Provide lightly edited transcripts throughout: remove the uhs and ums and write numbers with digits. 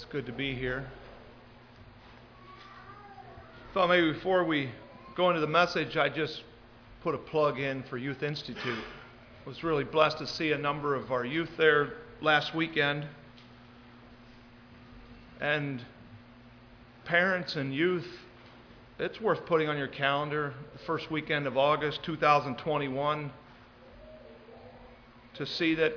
It's good to be here. Thought maybe before we go into the message, I just put a plug in for Youth Institute. Was really blessed to see a number of our youth there last weekend. And parents and youth, it's worth putting on your calendar the first weekend of August 2021 to see that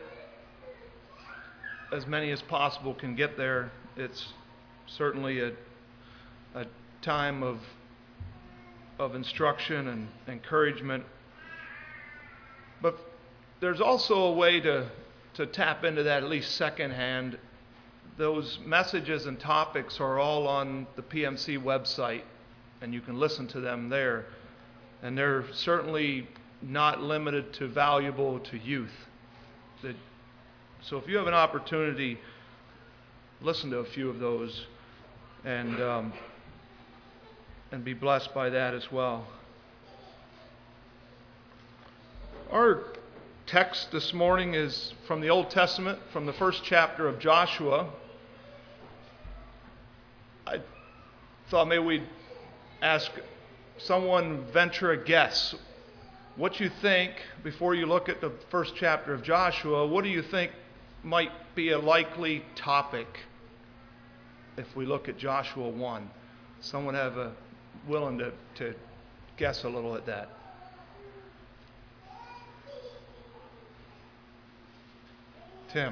as many as possible can get there. It's certainly a time of instruction and encouragement. But there's also a way to tap into that at least secondhand. Those messages and topics are all on the PMC website, and you can listen to them there. And they're certainly not limited to valuable to youth. So if you have an opportunity, listen to a few of those and be blessed by that as well. Our text this morning is from the Old Testament, from the first chapter of Joshua. I thought maybe we'd ask someone, venture a guess. What you think, before you look at the first chapter of Joshua, what do you think might be a likely topic if we look at Joshua 1? Someone willing to guess a little at that? Tim.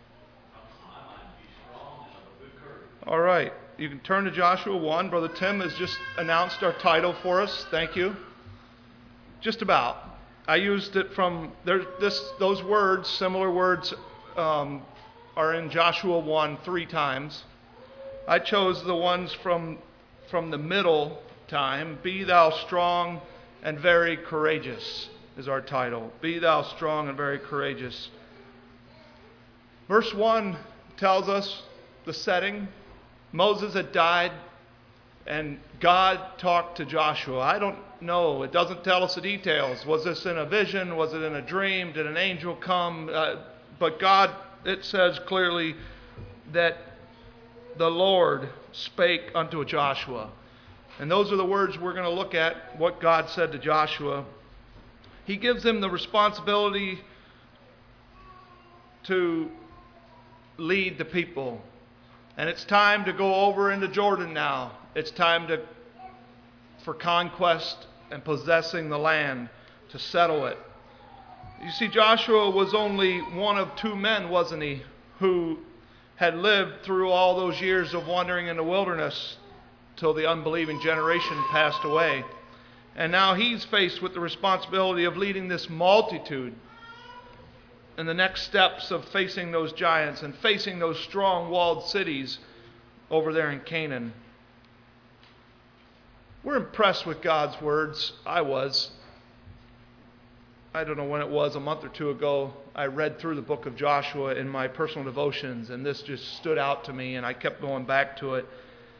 All right. You can turn to Joshua 1. Brother Tim has just announced our title for us. Thank you. Just about. I used it from those words, similar words, are in Joshua 1 3 times. I chose the ones from the middle time. Be thou strong and very courageous is our title. Be thou strong and very courageous. Verse 1 tells us the setting. Moses had died, and God talked to Joshua. I don't know. It doesn't tell us the details. Was this in a vision? Was it in a dream? Did an angel come? But God, it says clearly that the Lord spake unto Joshua. And those are the words we're going to look at, what God said to Joshua. He gives him the responsibility to lead the people. And it's time to go over into Jordan now. It's time for conquest and possessing the land, to settle it. You see, Joshua was only one of 2 men, wasn't he, who had lived through all those years of wandering in the wilderness till the unbelieving generation passed away. And now he's faced with the responsibility of leading this multitude in the next steps of facing those giants and facing those strong walled cities over there in Canaan. We're impressed with God's words. I don't know when it was, a month or 2 ago, I read through the book of Joshua in my personal devotions, and this just stood out to me, and I kept going back to it.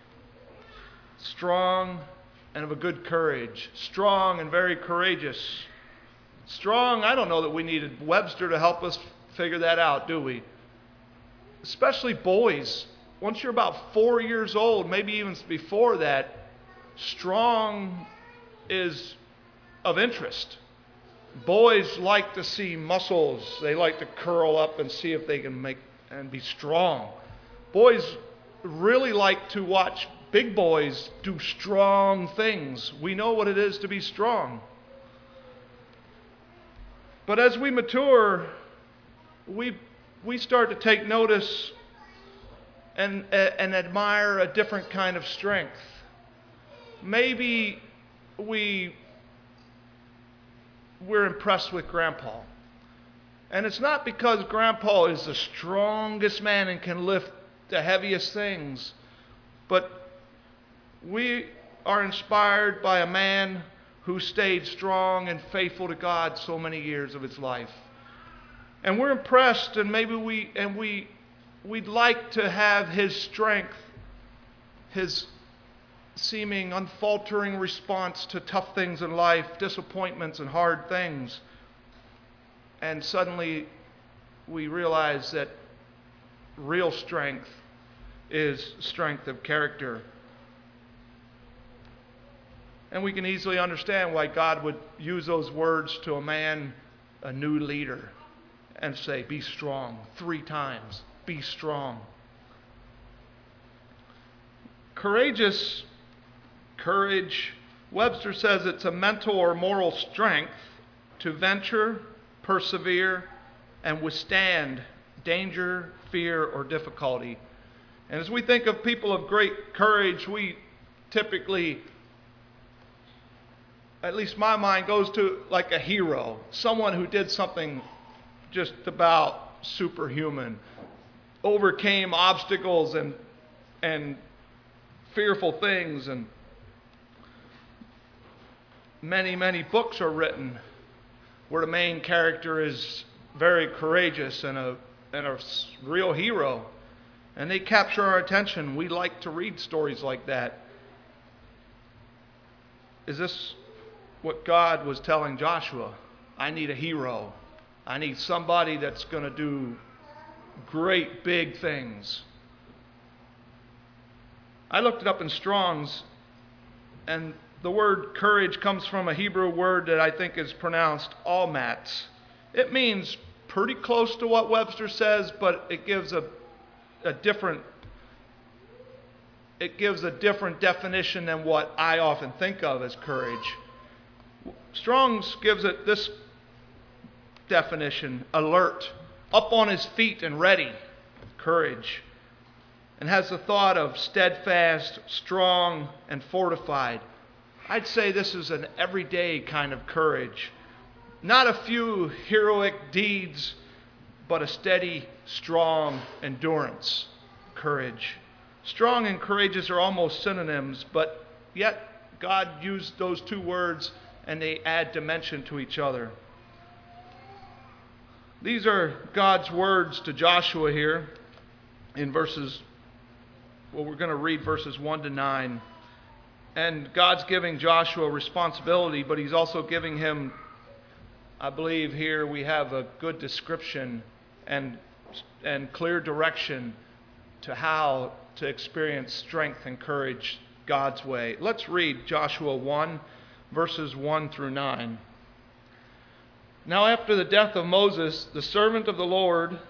Strong and of a good courage. Strong and very courageous. Strong, I don't know that we needed Webster to help us figure that out, do we? Especially boys. Once you're about 4 years old, maybe even before that, strong is of interest. Boys like to see muscles. They like to curl up and see if they can make and be strong. Boys really like to watch big boys do strong things. We know what it is to be strong. But as we mature, we start to take notice and admire a different kind of strength. Maybe we're impressed with Grandpa. And it's not because Grandpa is the strongest man and can lift the heaviest things, but we are inspired by a man who stayed strong and faithful to God so many years of his life. And we're impressed, and maybe we'd like to have his strength, his seeming unfaltering response to tough things in life, disappointments and hard things. And suddenly we realize that real strength is strength of character. And we can easily understand why God would use those words to a man, a new leader, and say, be strong. 3 times, be strong. Courage, Webster says it's a mental or moral strength to venture, persevere, and withstand danger, fear, or difficulty. And as we think of people of great courage, we typically, at least my mind goes to like a hero, someone who did something just about superhuman, overcame obstacles and fearful things, and many books are written where the main character is very courageous and a real hero, and they capture our attention. We like to read stories like that. Is this what God was telling Joshua? I need a hero. I need somebody that's going to do great big things. I looked it up in Strong's, and the word courage comes from a Hebrew word that I think is pronounced almatz. It means pretty close to what Webster says, but it gives a different definition than what I often think of as courage. Strong's gives it this definition: alert, up on his feet and ready, courage, and has the thought of steadfast, strong, and fortified. I'd say this is an everyday kind of courage. Not a few heroic deeds, but a steady, strong endurance, courage. Strong and courageous are almost synonyms, but yet God used those 2 words and they add dimension to each other. These are God's words to Joshua here in we're going to read verses 1 to 9. And God's giving Joshua responsibility, but He's also giving him, I believe here we have a good description and clear direction to how to experience strength and courage God's way. Let's read Joshua 1, verses 1 through 9. Now after the death of Moses, the servant of the Lord,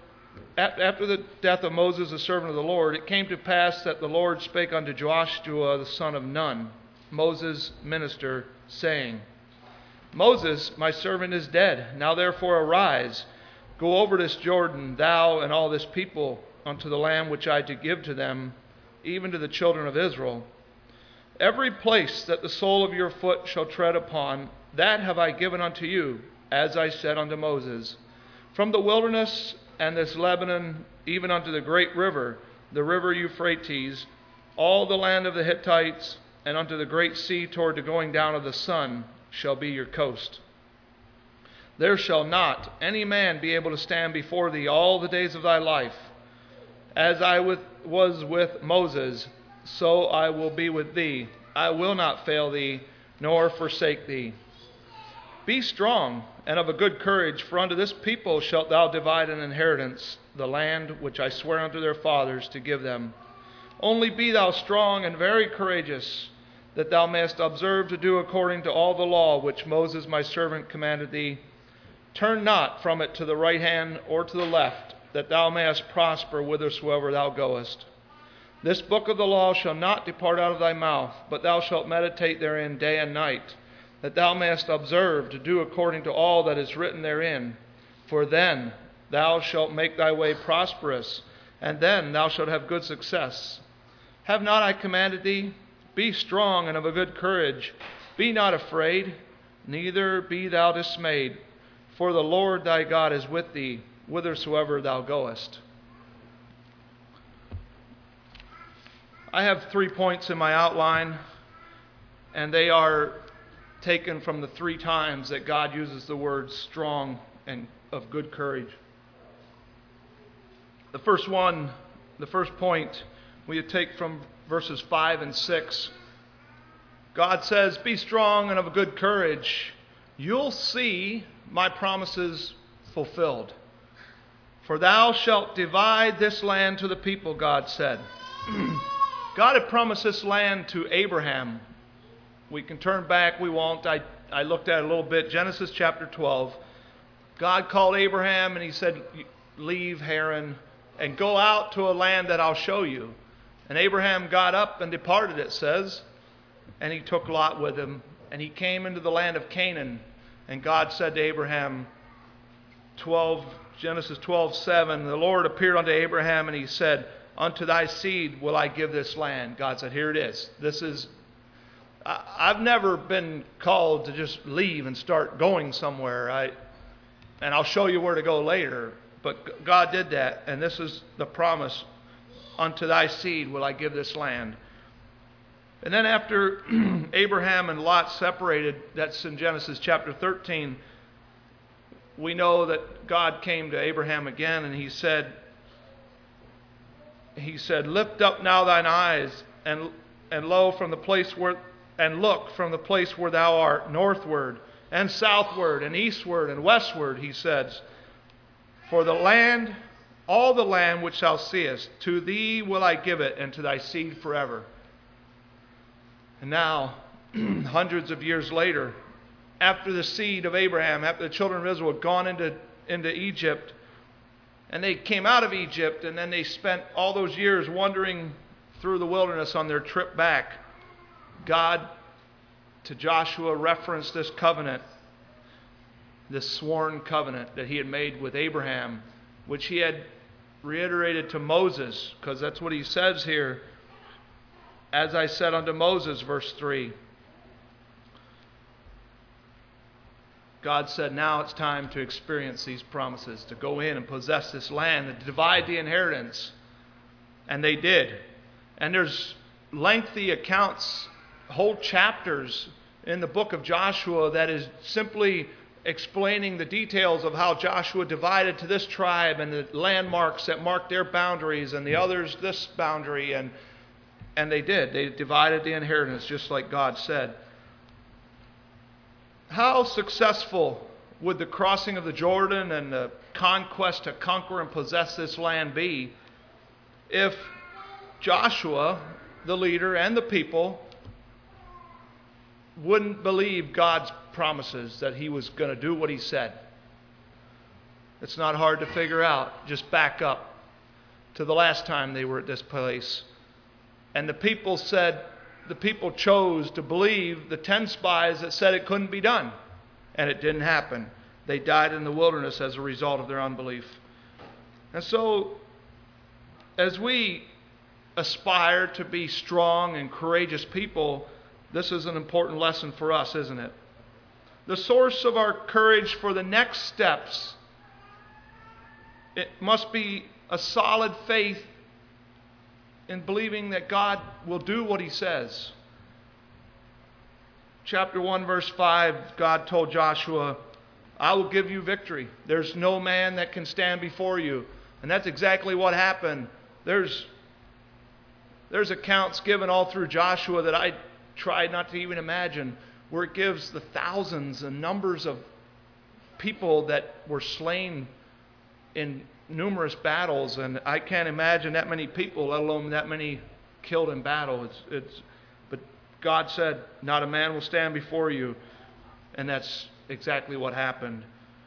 it came to pass that the Lord spake unto Joshua the son of Nun, Moses' minister, saying, Moses, my servant, is dead. Now therefore arise, go over this Jordan, thou and all this people, unto the land which I did give to them, even to the children of Israel. Every place that the sole of your foot shall tread upon, that have I given unto you, as I said unto Moses. From the wilderness and this Lebanon, even unto the great river, the river Euphrates, all the land of the Hittites, and unto the great sea toward the going down of the sun, shall be your coast. There shall not any man be able to stand before thee all the days of thy life. As I was with Moses, so I will be with thee. I will not fail thee, nor forsake thee. Be strong and of a good courage, for unto this people shalt thou divide an inheritance, the land which I swear unto their fathers to give them. Only be thou strong and very courageous, that thou mayest observe to do according to all the law which Moses my servant commanded thee. Turn not from it to the right hand or to the left, that thou mayest prosper whithersoever thou goest. This book of the law shall not depart out of thy mouth, but thou shalt meditate therein day and night, that thou mayest observe to do according to all that is written therein. For then thou shalt make thy way prosperous, and then thou shalt have good success. Have not I commanded thee? Be strong and of a good courage. Be not afraid, neither be thou dismayed, for the Lord thy God is with thee, whithersoever thou goest. I have 3 points in my outline, and they are taken from the 3 times that God uses the word strong and of good courage. The first point we take from verses 5 and 6. God says, be strong and of a good courage. You'll see my promises fulfilled. For thou shalt divide this land to the people, God said. God had promised this land to Abraham. We can turn back, we won't. I looked at it a little bit. Genesis chapter 12. God called Abraham and he said, leave Haran and go out to a land that I'll show you. And Abraham got up and departed, it says, and he took Lot with him. And he came into the land of Canaan. And God said to Abraham, Genesis 12:7, the Lord appeared unto Abraham and he said, unto thy seed will I give this land. God said, here it is. I've never been called to just leave and start going somewhere. And I'll show you where to go later. But God did that, and this is the promise. Unto thy seed will I give this land. And then after Abraham and Lot separated, that's in Genesis chapter 13, we know that God came to Abraham again, and he said, lift up now thine eyes, and lo, from the place where, and look from the place where thou art, northward, and southward, and eastward, and westward, he says, for the land, all the land which thou seest, to thee will I give it, and to thy seed forever. And now, hundreds of years later, after the seed of Abraham, after the children of Israel had gone into Egypt, and they came out of Egypt, and then they spent all those years wandering through the wilderness on their trip back, God, to Joshua, referenced this covenant, this sworn covenant that he had made with Abraham, which he had reiterated to Moses, because that's what he says here. As I said unto Moses, verse 3. God said, now it's time to experience these promises, to go in and possess this land, and to divide the inheritance. And they did. And there's lengthy accounts, whole chapters in the book of Joshua that is simply explaining the details of how Joshua divided to this tribe and the landmarks that marked their boundaries and the others this boundary. And they did. They divided the inheritance just like God said. How successful would the crossing of the Jordan and the conquest to conquer and possess this land be if Joshua, the leader, and the people wouldn't believe God's promises that he was going to do what he said? It's not hard to figure out. Just back up to the last time they were at this place. And the people chose to believe the 10 spies that said it couldn't be done. And it didn't happen. They died in the wilderness as a result of their unbelief. And so, as we aspire to be strong and courageous people, this is an important lesson for us, isn't it? The source of our courage for the next steps, it must be a solid faith in believing that God will do what he says. Chapter 1, verse 5, God told Joshua, I will give you victory. There's no man that can stand before you. And that's exactly what happened. There's accounts given all through Joshua that I tried not to even imagine, where it gives the thousands and numbers of people that were slain in numerous battles, and I can't imagine that many people, let alone that many killed in battle. But God said, not a man will stand before you, and that's exactly what happened.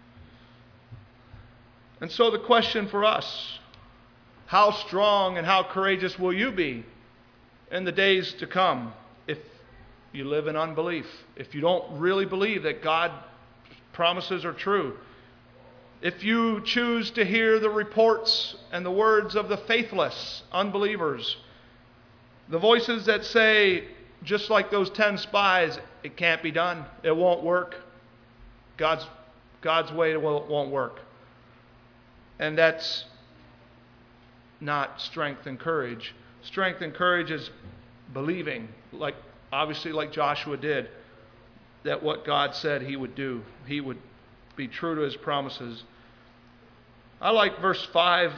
And so the question for us, how strong and how courageous will you be in the days to come if you live in unbelief, if you don't really believe that God's promises are true? If you choose to hear the reports and the words of the faithless unbelievers, the voices that say, just like those 10 spies, it can't be done, it won't work, God's way won't work. And that's not strength and courage. Strength and courage is believing, obviously like Joshua did, that what God said he would do. He would be true to his promises. I like verse 5,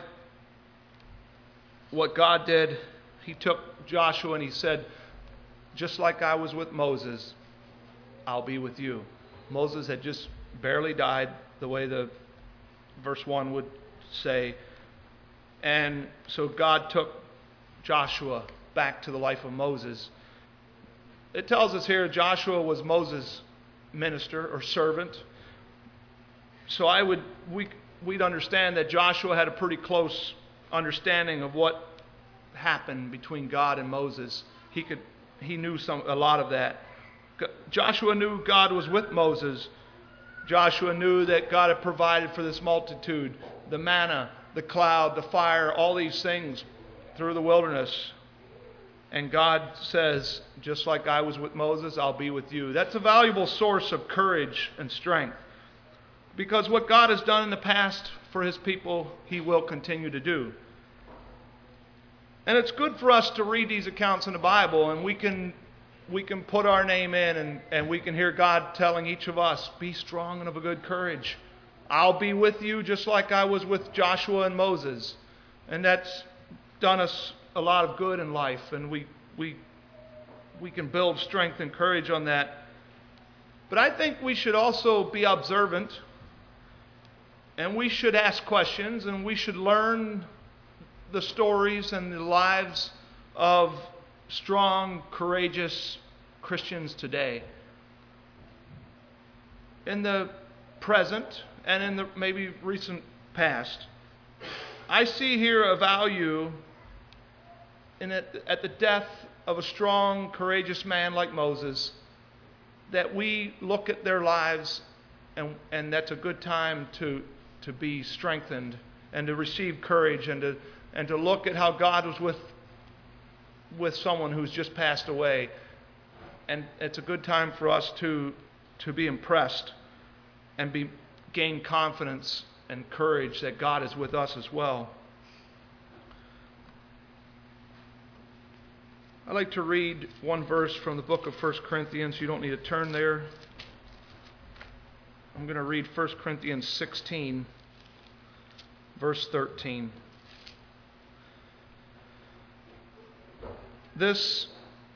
what God did. He took Joshua and he said, just like I was with Moses, I'll be with you. Moses had just barely died, the way the verse 1 would say. And so God took Joshua back to the life of Moses. It tells us here Joshua was Moses' minister or servant. So we'd understand that Joshua had a pretty close understanding of what happened between God and Moses. He knew a lot of that. Joshua knew God was with Moses. Joshua knew that God had provided for this multitude, the manna, the cloud, the fire, all these things through the wilderness. And God says, just like I was with Moses, I'll be with you. That's a valuable source of courage and strength. Because what God has done in the past for His people, He will continue to do. And it's good for us to read these accounts in the Bible, and we can put our name in, and we can hear God telling each of us, be strong and of a good courage. I'll be with you just like I was with Joshua and Moses. And that's done us a lot of good in life, and we can build strength and courage on that. But I think we should also be observant, and we should ask questions, and we should learn the stories and the lives of strong, courageous Christians today. In the present and in the maybe recent past, I see here a value at the death of a strong, courageous man like Moses, that we look at their lives, and that's a good time to be strengthened and to receive courage and to look at how God was with someone who's just passed away. And it's a good time for us to be impressed and gain confidence and courage that God is with us as well. I'd like to read one verse from the book of 1 Corinthians. You don't need to turn there. I'm going to read 1 Corinthians 16, verse 13. This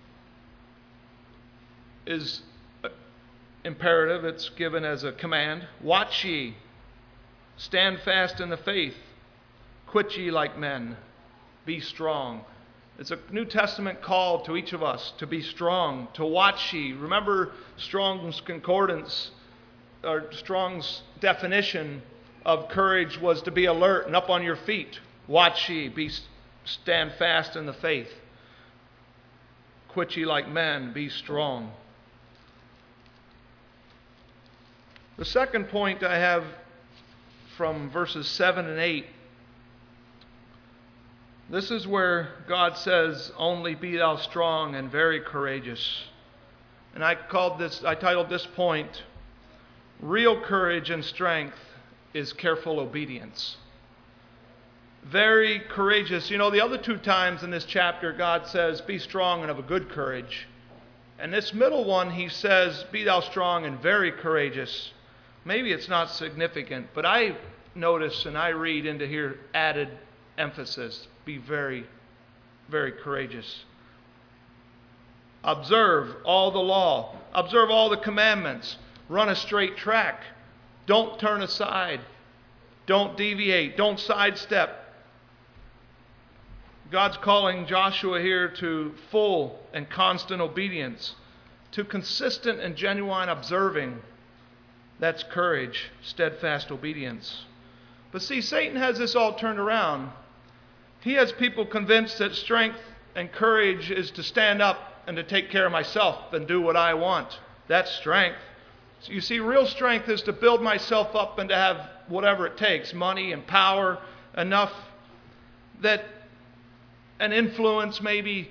is imperative. It's given as a command. Watch ye, stand fast in the faith, quit ye like men, be strong. It's a New Testament call to each of us to be strong, to watch ye. Remember Strong's concordance, or Strong's definition of courage was to be alert and up on your feet. Watch ye, stand fast in the faith. Quit ye like men, be strong. The second point I have from verses 7 and 8. This is where God says, only be thou strong and very courageous. And I titled this point, Real Courage and Strength is Careful Obedience. Very courageous. You know, the other two times in this chapter, God says, be strong and of a good courage. And this middle one, He says, be thou strong and very courageous. Maybe it's not significant, but I notice and I read into here added emphasis. Be very, very courageous. Observe all the law. Observe all the commandments. Run a straight track. Don't turn aside. Don't deviate. Don't sidestep. God's calling Joshua here to full and constant obedience, to consistent and genuine observing. That's courage, steadfast obedience. But see, Satan has this all turned around. He has people convinced that strength and courage is to stand up and to take care of myself and do what I want. That's strength. So you see, real strength is to build myself up and to have whatever it takes, money and power, enough that an influence maybe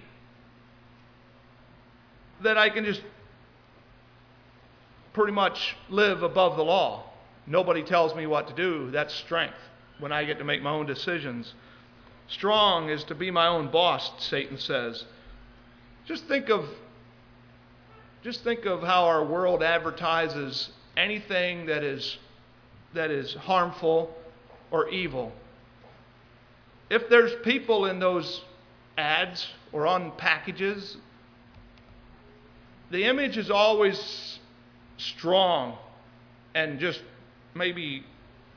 that I can just pretty much live above the law. Nobody tells me what to do. That's strength, when I get to make my own decisions. Strong is to be my own boss, Satan says. Just think of how our world advertises anything that is harmful or evil. If there's people in those ads or on packages, the image is always strong and just maybe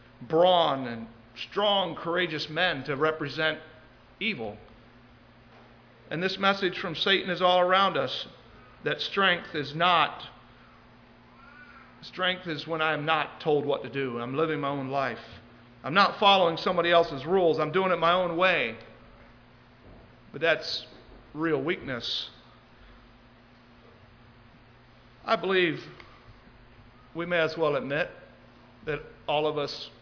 brawn and strong, courageous men to represent evil. And this message from Satan is all around us, that strength is when I am not told what to do. I'm living my own life. I'm not following somebody else's rules. I'm doing it my own way. But that's real weakness. I believe we may as well admit that all of us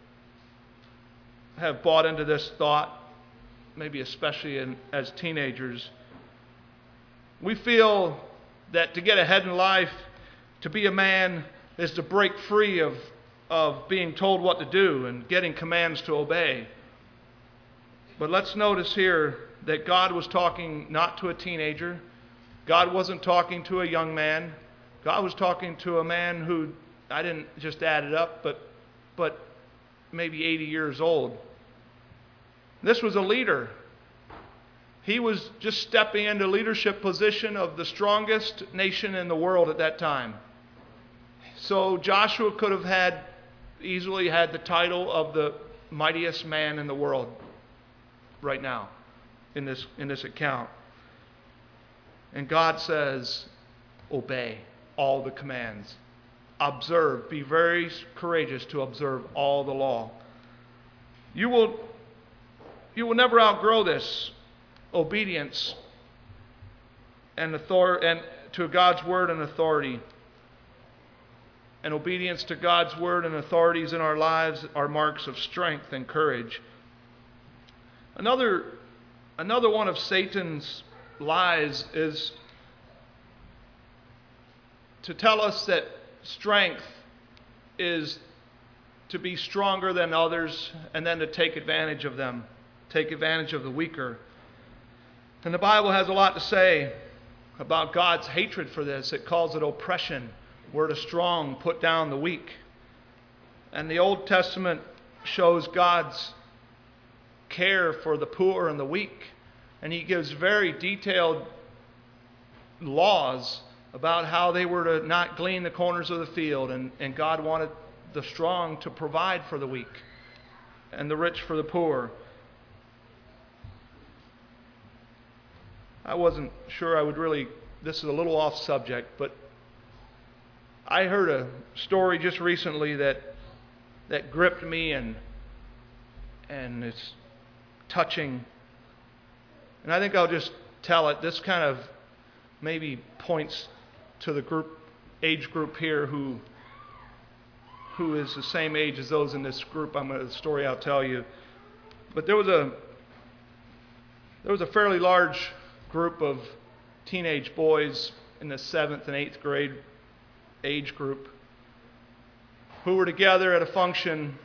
have bought into this thought, maybe especially as teenagers. We feel that to get ahead in life, to be a man, is to break free of being told what to do and getting commands to obey. But let's notice here that God was talking not to a teenager. God wasn't talking to a young man. God was talking to a man who, I didn't just add it up, but maybe 80 years old. This was a leader. He was just stepping into leadership position of the strongest nation in the world at that time. So Joshua could have easily had the title of the mightiest man in the world right now in this account. And God says, obey all the commands. Observe. Be very courageous to observe all the law. You will never outgrow this obedience and to God's word and authority. And obedience to God's word and authorities in our lives are marks of strength and courage. Another one of Satan's lies is to tell us that strength is to be stronger than others and then to take advantage of them, take advantage of the weaker. And the Bible has a lot to say about God's hatred for this. It calls it oppression, where the strong put down the weak. And the Old Testament shows God's care for the poor and the weak. And He gives very detailed laws about how they were to not glean the corners of the field. And God wanted the strong to provide for the weak and the rich for the poor. I wasn't sure I would really, this is a little off subject, but I heard a story just recently that gripped me and it's touching. And I think I'll just tell it. This kind of maybe points to the age group here who is the same age as those in this group. The story I'll tell you. But there was a fairly large group of teenage boys in the 7th and 8th grade age group who were together at a function,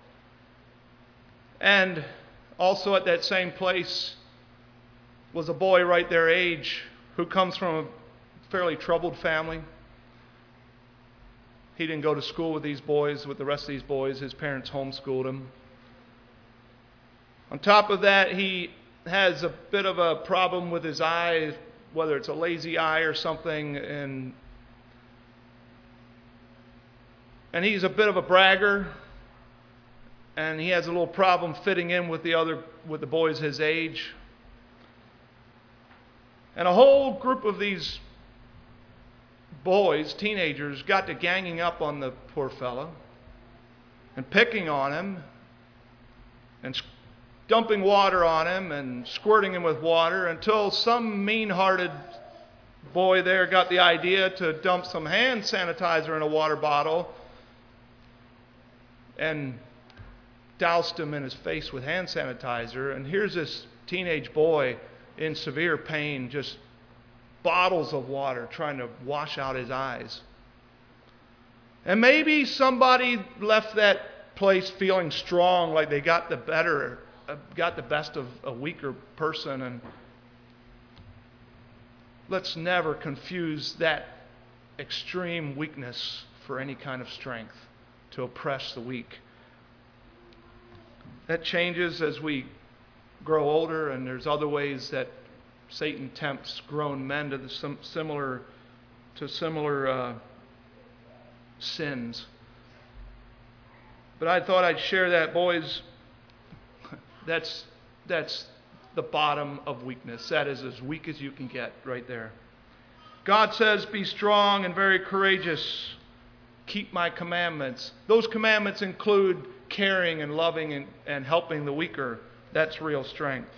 and also at that same place was a boy right their age who comes from a fairly troubled family. He didn't go to school with the rest of these boys. His parents homeschooled him. On top of that, he has a bit of a problem with his eye, whether it's a lazy eye or something, and he's a bit of a bragger, and he has a little problem fitting in with the boys his age. And a whole group of these boys, teenagers, got to ganging up on the poor fellow and picking on him and dumping water on him and squirting him with water until some mean-hearted boy there got the idea to dump some hand sanitizer in a water bottle and doused him in his face with hand sanitizer. And here's this teenage boy in severe pain, just bottles of water trying to wash out his eyes. And maybe somebody left that place feeling strong, like they got the best of a weaker person. And let's never confuse that extreme weakness for any kind of strength to oppress the weak. That changes as we grow older, and there's other ways that Satan tempts grown men to similar sins. But I thought I'd share that, boys. That's the bottom of weakness. That is as weak as you can get right there. God says, be strong and very courageous. Keep my commandments. Those commandments include caring and loving and helping the weaker. That's real strength.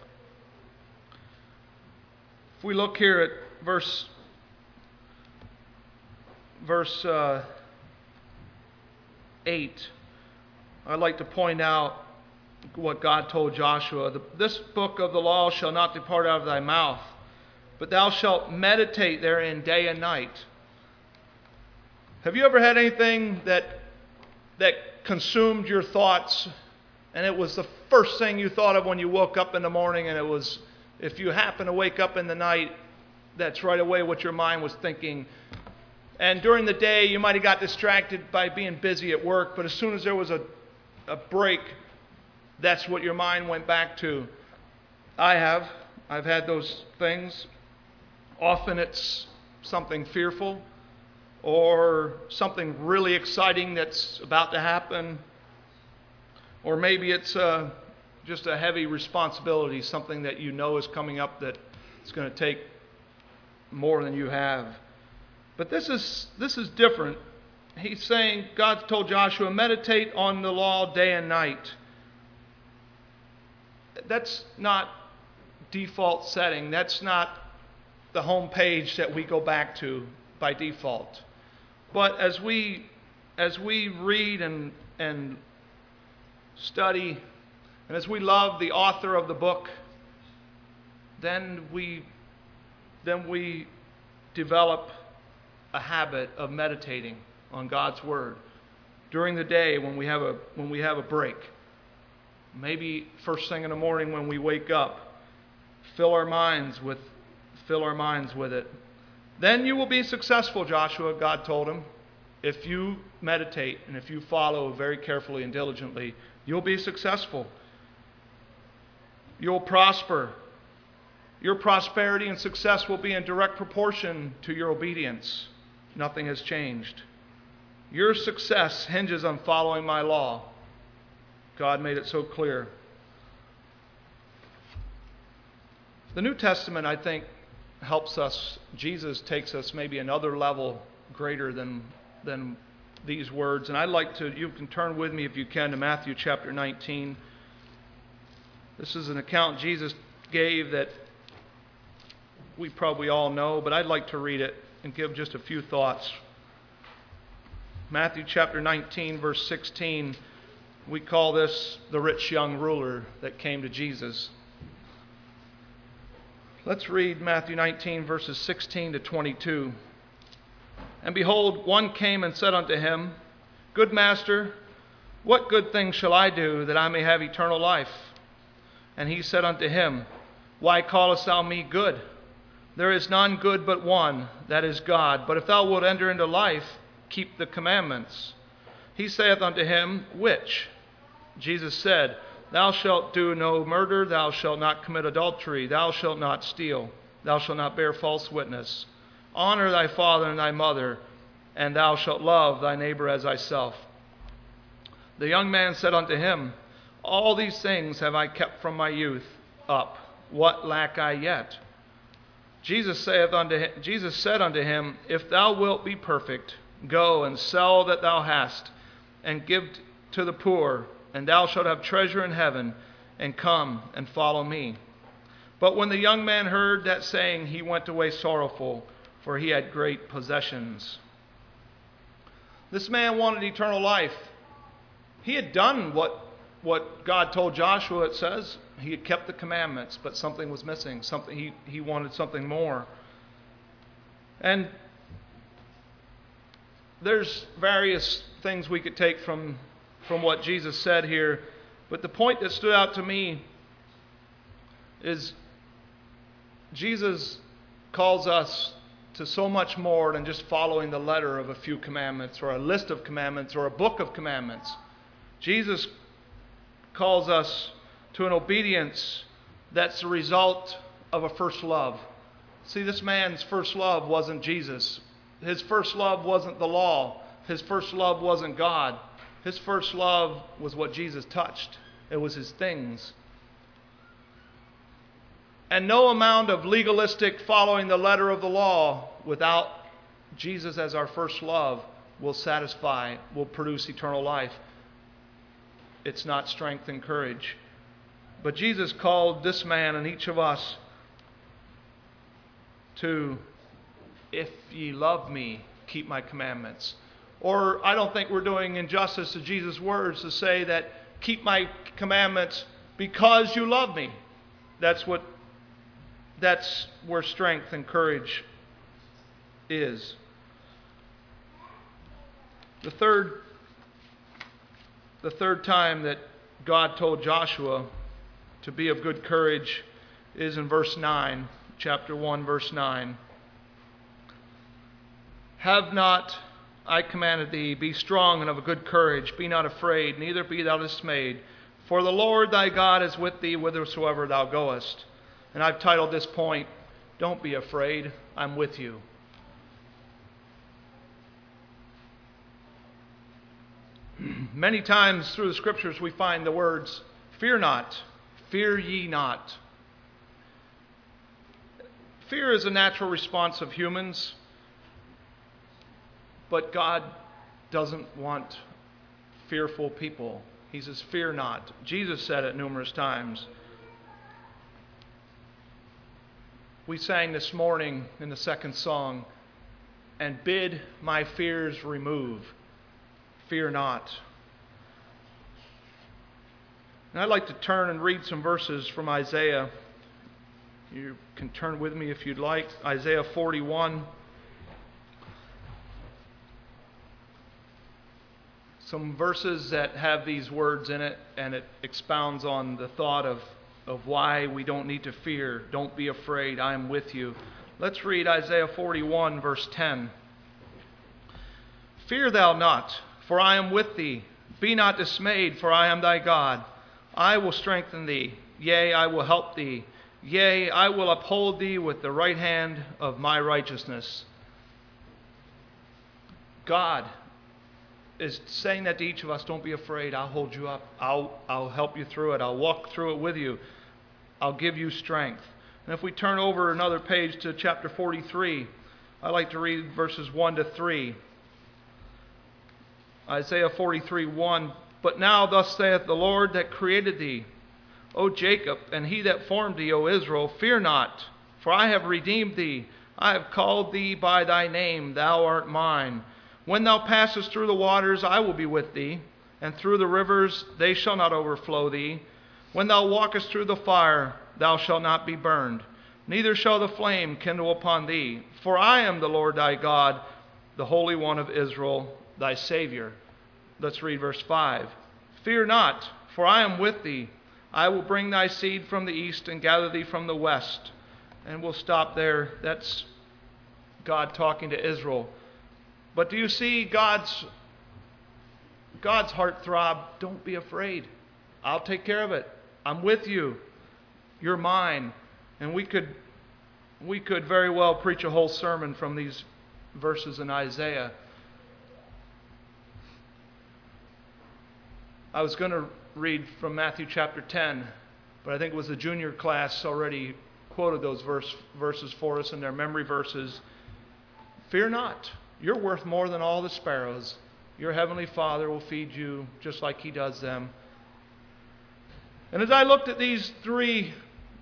If we look here at verse 8, I'd like to point out what God told Joshua. This book of the law shall not depart out of thy mouth, but thou shalt meditate therein day and night. Have you ever had anything that consumed your thoughts, and it was the first thing you thought of when you woke up in the morning, and it was, if you happen to wake up in the night, that's right away what your mind was thinking. And during the day, you might have got distracted by being busy at work, but as soon as there was a break, that's what your mind went back to. I've had those things. Often it's something fearful or something really exciting that's about to happen. Or maybe it's just a heavy responsibility, something that you know is coming up that it's going to take more than you have. But this is different. He's saying, God told Joshua, meditate on the law day and night. That's not default setting. That's not the home page that we go back to by default. But as we read and study, and as we love the author of the book, then we develop a habit of meditating on God's Word during the day when we have a break. Maybe first thing in the morning when we wake up, fill our minds with it. Then you will be successful, Joshua, God told him. If you meditate and if you follow very carefully and diligently, you'll be successful. You'll prosper. Your prosperity and success will be in direct proportion to your obedience. Nothing has changed. Your success hinges on following my law. God made it so clear. The New Testament, I think, helps us. Jesus takes us maybe another level greater than these words. And I'd like to, you can turn with me if you can to Matthew chapter 19. This is an account Jesus gave that we probably all know, but I'd like to read it and give just a few thoughts. Matthew chapter 19, verse 16. We call this the rich young ruler that came to Jesus. Let's read Matthew 19, verses 16 to 22. And behold, one came and said unto him, Good master, what good thing shall I do that I may have eternal life? And he said unto him, Why callest thou me good? There is none good but one, that is God. But if thou wilt enter into life, keep the commandments. He saith unto him, Which? Jesus said, Thou shalt do no murder, thou shalt not commit adultery, thou shalt not steal, thou shalt not bear false witness. Honor thy father and thy mother, and thou shalt love thy neighbor as thyself. The young man said unto him, All these things have I kept from my youth up. What lack I yet? Jesus said unto him, If thou wilt be perfect, go and sell that thou hast, and give to the poor, and thou shalt have treasure in heaven, and come and follow me. But when the young man heard that saying, he went away sorrowful, for he had great possessions. This man wanted eternal life. He had done what God told Joshua, it says. He had kept the commandments, but something was missing. He wanted something more. And there's various things we could take from what Jesus said here. But the point that stood out to me is Jesus calls us to so much more than just following the letter of a few commandments or a list of commandments or a book of commandments. Jesus calls us to an obedience that's the result of a first love. See, this man's first love wasn't Jesus. His first love wasn't the law. His first love wasn't God. His first love was what Jesus touched. It was his things. And no amount of legalistic following the letter of the law without Jesus as our first love will satisfy, will produce eternal life. It's not strength and courage. But Jesus called this man and each of us to, if ye love me, keep my commandments. Or I don't think we're doing injustice to Jesus' words to say that keep my commandments because you love me. That's where strength and courage is. The third time that God told Joshua to be of good courage is in verse 9, chapter 1, verse 9. Have not I commanded thee, be strong and of a good courage, be not afraid, neither be thou dismayed, for the Lord thy God is with thee whithersoever thou goest. And I've titled this point, Don't Be Afraid, I'm With You. Many times through the Scriptures we find the words, fear not, fear ye not. Fear is a natural response of humans, but God doesn't want fearful people. He says, fear not. Jesus said it numerous times. We sang this morning in the second song, and bid my fears remove. Fear not. And I'd like to turn and read some verses from Isaiah. You can turn with me if you'd like. Isaiah 41. Some verses that have these words in it, and it expounds on the thought of why we don't need to fear. Don't be afraid, I am with you. Let's read Isaiah 41, verse 10. Fear thou not, for I am with thee. Be not dismayed, for I am thy God. I will strengthen thee, yea, I will help thee. Yea, I will uphold thee with the right hand of my righteousness. God is saying that to each of us, don't be afraid, I'll hold you up. I'll help you through it. I'll walk through it with you. I'll give you strength. And if we turn over another page to chapter 43, I'd like to read verses 1 to 3. Isaiah 43, 1. But now thus saith the Lord that created thee, O Jacob, and he that formed thee, O Israel, fear not, for I have redeemed thee. I have called thee by thy name, thou art mine. When thou passest through the waters, I will be with thee, and through the rivers, they shall not overflow thee. When thou walkest through the fire, thou shalt not be burned, neither shall the flame kindle upon thee. For I am the Lord thy God, the Holy One of Israel, thy Savior. Let's read verse 5. Fear not, for I am with thee. I will bring thy seed from the east and gather thee from the west. And we'll stop there. That's God talking to Israel. But do you see God's heart throb? Don't be afraid. I'll take care of it. I'm with you. You're mine. And we could very well preach a whole sermon from these verses in Isaiah. I was going to read from Matthew chapter 10, but I think it was the junior class already quoted those verses for us in their memory verses. Fear not. You're worth more than all the sparrows. Your heavenly Father will feed you just like He does them. And as I looked at these 3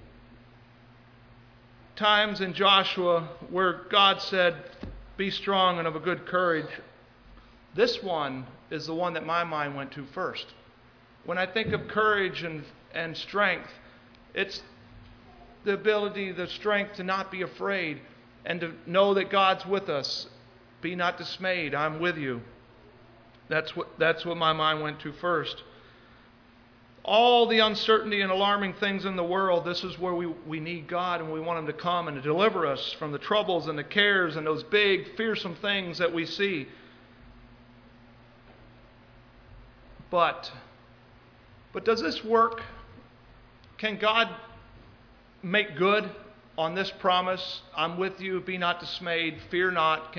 times in Joshua where God said, be strong and of a good courage, this one is the one that my mind went to first. When I think of courage and strength, it's the ability, the strength to not be afraid and to know that God's with us. Be not dismayed, I'm with you. That's what my mind went to first. All the uncertainty and alarming things in the world, this is where we need God, and we want Him to come and to deliver us from the troubles and the cares and those big, fearsome things that we see. But does this work? Can God make good on this promise? I'm with you, be not dismayed, fear not.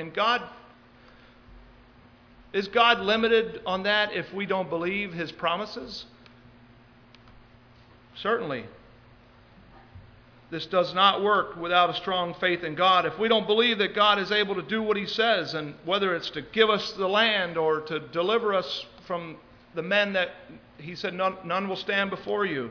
Is God limited on that if we don't believe His promises? Certainly. This does not work without a strong faith in God. If we don't believe that God is able to do what He says, and whether it's to give us the land or to deliver us from the men that He said none will stand before you,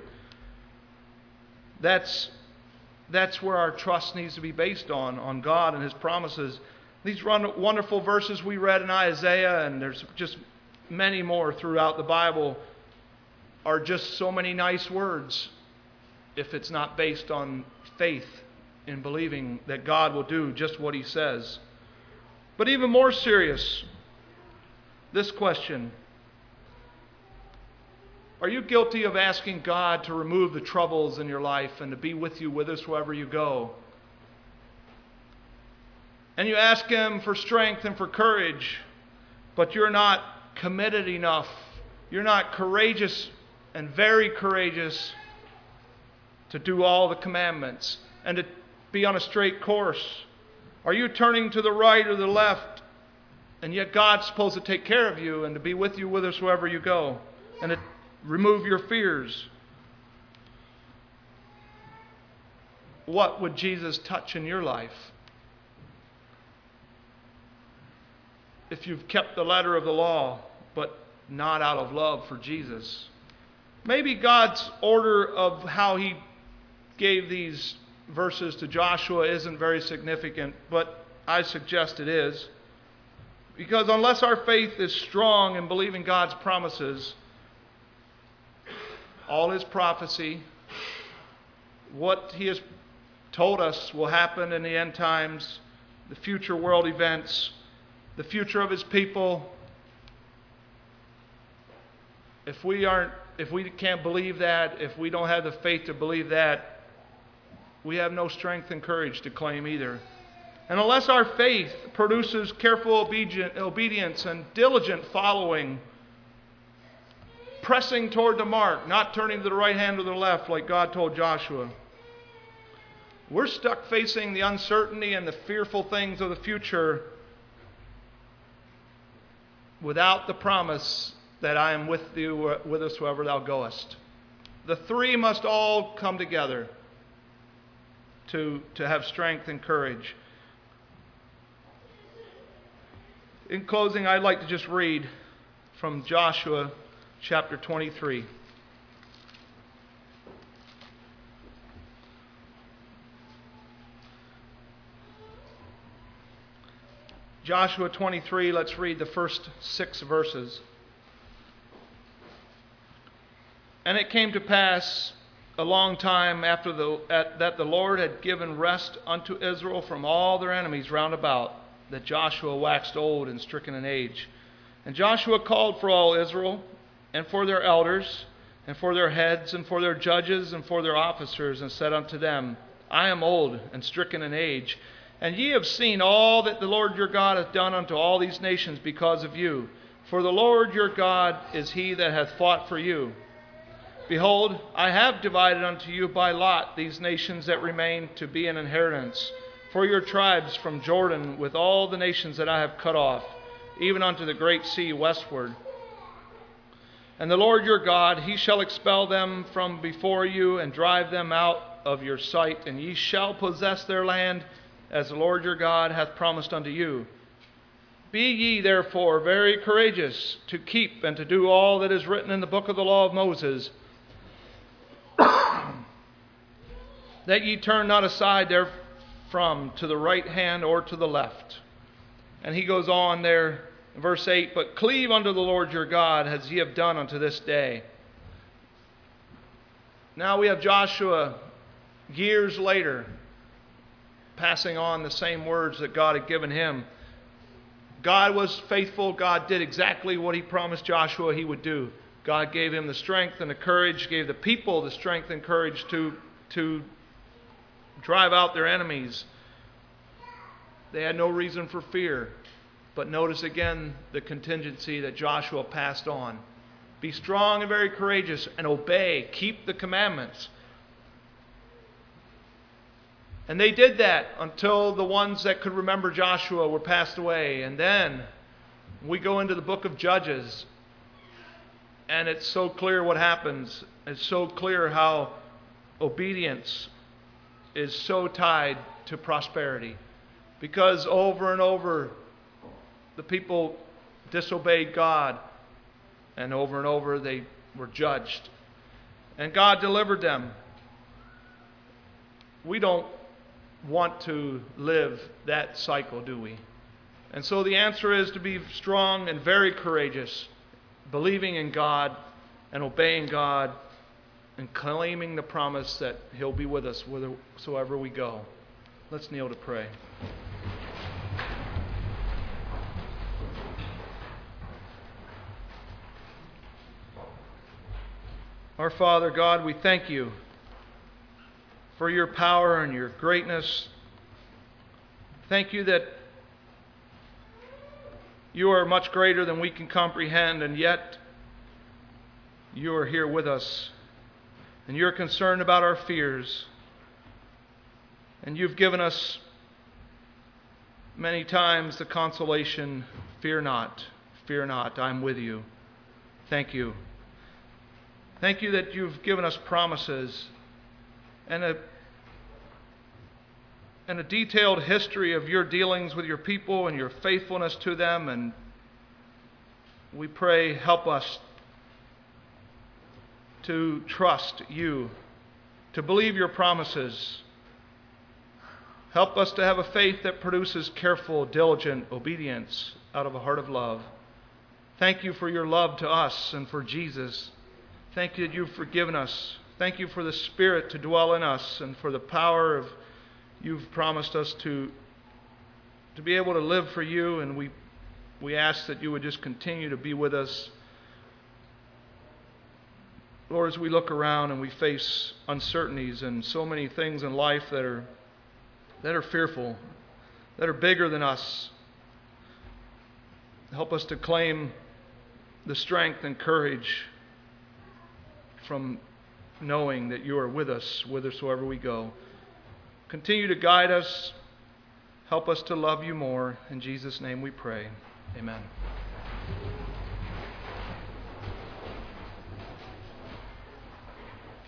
that's where our trust needs to be based on God and His promises. These wonderful verses we read in Isaiah, and there's just many more throughout the Bible, are just so many nice words if it's not based on faith in believing that God will do just what He says. But even more serious, this question: are you guilty of asking God to remove the troubles in your life and to be with you wherever you go? And you ask Him for strength and for courage, but you're not committed enough. You're not courageous and very courageous to do all the commandments and to be on a straight course. Are you turning to the right or the left, and yet God's supposed to take care of you and to be with you wherever you go and to remove your fears? What would Jesus touch in your life? If you've kept the letter of the law, but not out of love for Jesus. Maybe God's order of how He gave these verses to Joshua isn't very significant, but I suggest it is. Because unless our faith is strong in believing God's promises, all His prophecy, what He has told us will happen in the end times, the future world events, the future of His people, if we can't believe that, if we don't have the faith to believe that, we have no strength and courage to claim either. And unless our faith produces careful obedience and diligent following, pressing toward the mark, not turning to the right hand or the left like God told Joshua, we're stuck facing the uncertainty and the fearful things of the future without the promise that I am with you, with us wherever thou goest. The three must all come together to have strength and courage. In closing, I'd like to just read from Joshua chapter 23. Joshua 23, let's read the first 6 verses. And it came to pass a long time after that the Lord had given rest unto Israel from all their enemies round about, that Joshua waxed old and stricken in age. And Joshua called for all Israel, and for their elders, and for their heads, and for their judges, and for their officers, and said unto them, I am old and stricken in age, and ye have seen all that the Lord your God hath done unto all these nations because of you. For the Lord your God is He that hath fought for you. Behold, I have divided unto you by lot these nations that remain to be an inheritance for your tribes from Jordan, with all the nations that I have cut off, even unto the great sea westward. And the Lord your God, He shall expel them from before you, and drive them out of your sight, and ye shall possess their land, as the Lord your God hath promised unto you. Be ye therefore very courageous to keep and to do all that is written in the book of the law of Moses, that ye turn not aside therefrom to the right hand or to the left. And he goes on there, verse 8, but cleave unto the Lord your God, as ye have done unto this day. Now we have Joshua years later passing on the same words that God had given him. God was faithful. God did exactly what He promised Joshua He would do. God gave him the strength and the courage, gave the people the strength and courage to drive out their enemies. They had no reason for fear. But notice again the contingency that Joshua passed on. Be strong and very courageous, and obey. Keep the commandments. And they did that until the ones that could remember Joshua were passed away. And then we go into the book of Judges, and it's so clear what happens. It's so clear how obedience is so tied to prosperity, because over and over the people disobeyed God, and over they were judged. And God delivered them. We don't want to live that cycle, do we? And so the answer is to be strong and very courageous, believing in God and obeying God and claiming the promise that He'll be with us whithersoever we go. Let's kneel to pray. Our Father God, we thank You for Your power and Your greatness. Thank You that You are much greater than we can comprehend, and yet You are here with us. And You're concerned about our fears. And You've given us many times the consolation, fear not, I'm with you. Thank You. Thank You that You've given us promises and a detailed history of Your dealings with Your people and Your faithfulness to them. And we pray, help us to trust You, to believe Your promises. Help us to have a faith that produces careful, diligent obedience out of a heart of love. Thank You for Your love to us and for Jesus. Thank You that You've forgiven us. Thank You for the Spirit to dwell in us and for the power of You've promised us to be able to live for You. And we ask that You would just continue to be with us. Lord, as we look around and we face uncertainties and so many things in life that are fearful, that are bigger than us, help us to claim the strength and courage from knowing that You are with us whithersoever we go. Continue to guide us. Help us to love You more. In Jesus' name we pray. Amen.